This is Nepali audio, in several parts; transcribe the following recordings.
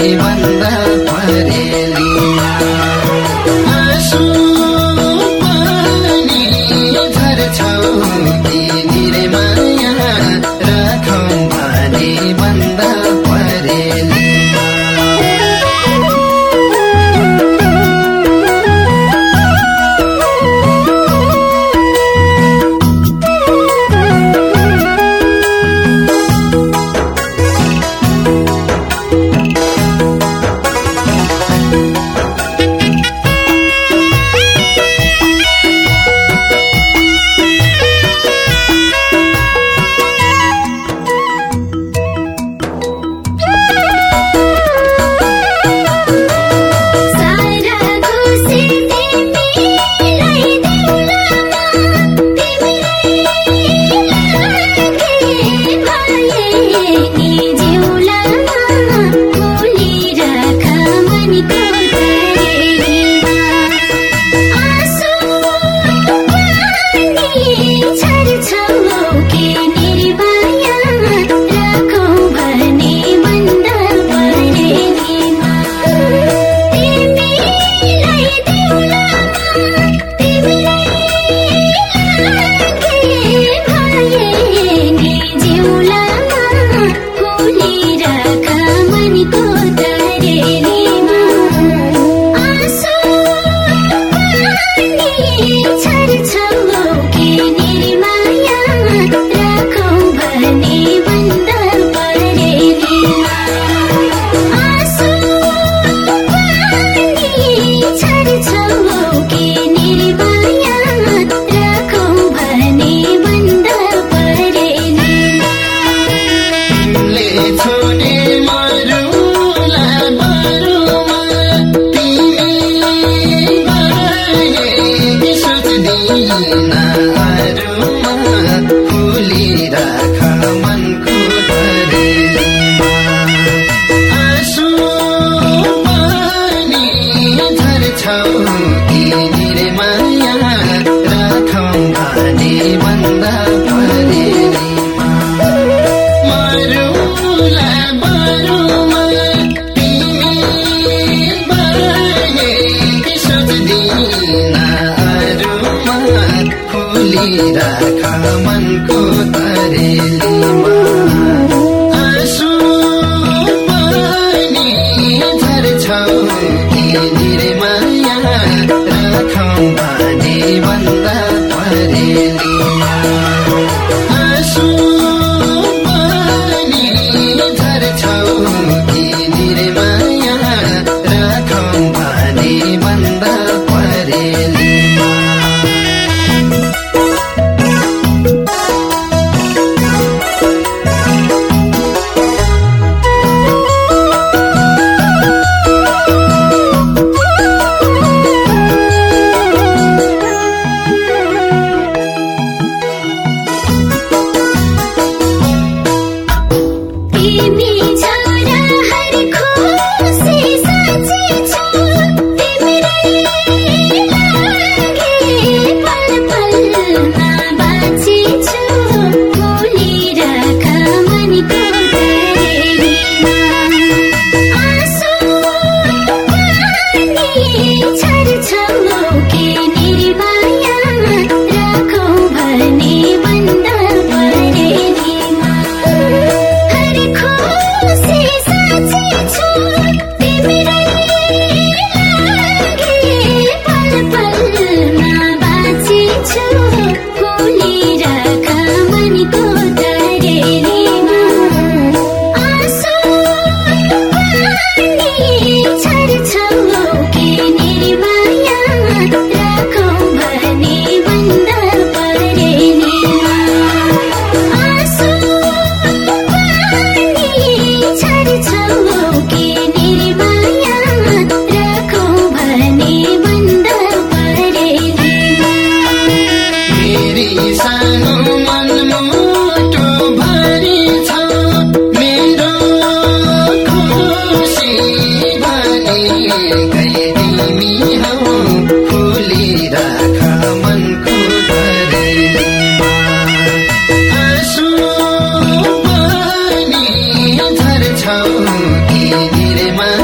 बन्दा परेलीमा आँसु पनि झर्छौ कि निर्माया राखौं भने बन्दा परेलीमा राखा मनको तरेलीमा आँसु पनि झर्छौ कि निर्माया राखौं भने बन्दा परेलीमा आँसु पनि झर्छौ कि निर्माया राखौं भने बन्दा परेलीमा छौ कि निरमा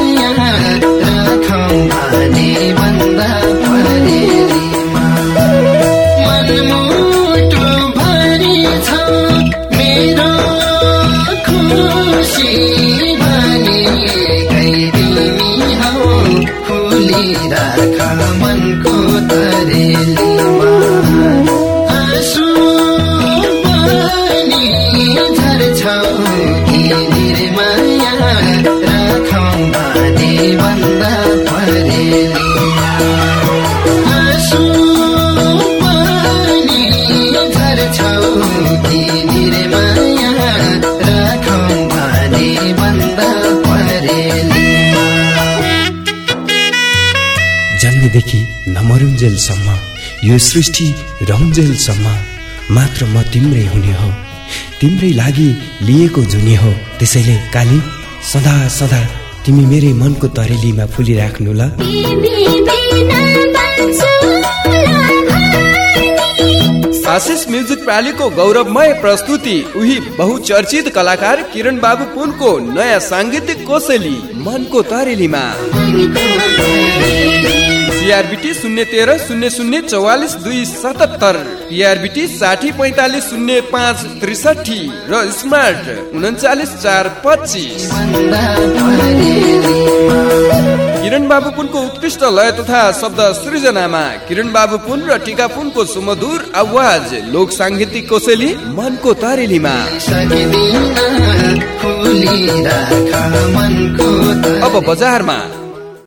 रन्जेलसम्म, यो सृष्टि रन्जेलसम्म मात्र म तिम्रै हुने हो, तिम्रै लागि लिएको जुनी हो। त्यसैले काली, सदा सदा तिमी मेरै मनको तरेलीमा फुलिराख्नु ल। आशिष म्युजिक प्रालीको गौरवमय प्रस्तुति उही बहुचर्चित कलाकार किरण बाबु पुनको नयाँ सांगीतिक कोसेली मनको तरेलीमा। सीआरबीटी 013 00 44 277, पीआरबीटी 60 45 05 63 र स्मार्ट 39 4 25। किरण बाबु पुनको उत्कृष्ट लय तथा शब्द सृजनामा किरण बाबु पुन र टीका पुनको सुमधुर आवाज लोक सांगीतिक कोसेली मनको तरेलीमा। अब बजारमा